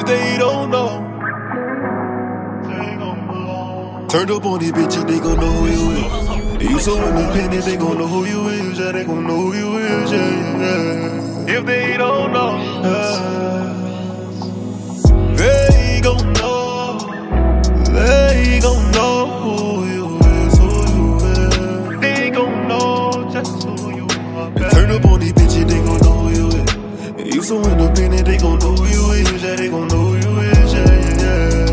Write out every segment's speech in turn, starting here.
they don't know. Turned up on these bitches, they gon' know who you is. You so independent, they gon' know who you is. Yeah, they gon' know who you is. Yeah. If they don't know, they gon' know. They gon' know who you is, who you is. They gon' know just who you are. Turn up on these bitches, they gon' know who you is. You so independent, they gon' know who you is. Yeah, they gon' know who you is. Yeah.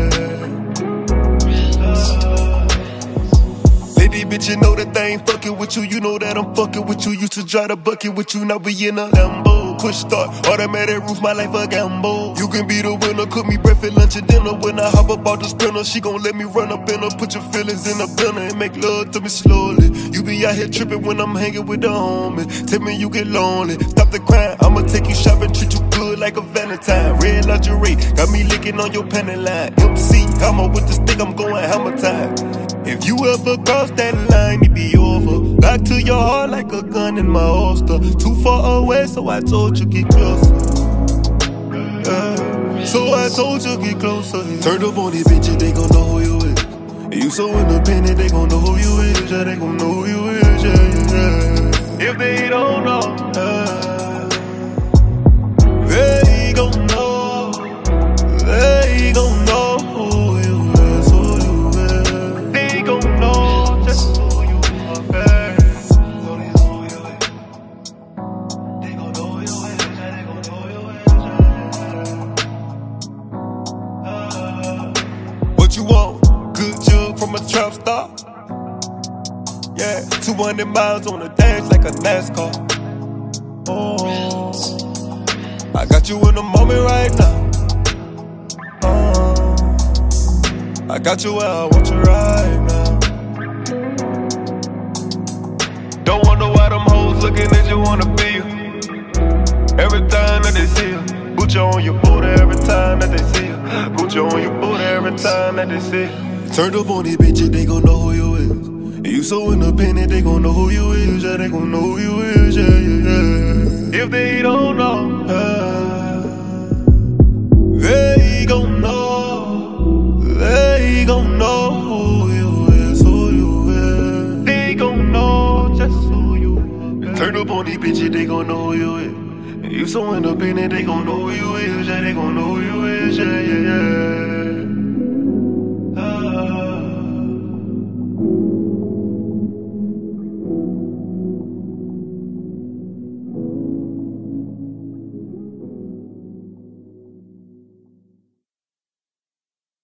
Bitch, you know that they ain't fucking with you. You know that I'm fucking with you. Used to drive the bucket with you. Now we in a Lambo. Push start, automatic roof, my life a gamble. You can be the winner, cook me breakfast, lunch, and dinner. When I hop up out the sprinter, she gon' let me run up in her. Put your feelings in a blender and make love to me slowly. You be out here tripping when I'm hanging with the homies. Tell me you get lonely. Stop the crime, I'ma take you shopping, treat you good like a Valentine. Red lingerie, got me licking on your panty line. MC, I'm up with the stick, I'm going hammer time. If you ever cross that line, it be over. Back to your heart like a gun in my holster. Too far away, so I told you get closer. So I told you get closer. Turned up on these bitches, they gon' know who you is. You so independent, they gon' know who you is. Yeah, they gon' know who you is. Yeah. If they don't know, they gon' know. They gon' know who you is, who you is. They gon' know just who you are. They gon' know who you is. They gon' know who you is. What you want? Good jug from a trap star. Yeah, 200 miles on the dash like a NASCAR. Oh, I got you in the moment right now. I got you where I want you right now. Don't wonder why them hoes looking at you wanna be you. Every time that they see you, put you on your booty every time that they see you. Put you on your booty every time that they see you. Turned up on these bitches, they gon' know who you is. You so independent, they gon' know who you is. Yeah, they gon' know who you is. Yeah. If they don't know, they gon' know. They gon' know who you is, who you is. They gon' know just who you are. Turn up on these bitches, they gon' know who you is. You so independent, they gon' know who you is. Yeah, they gon' know who you is. Yeah.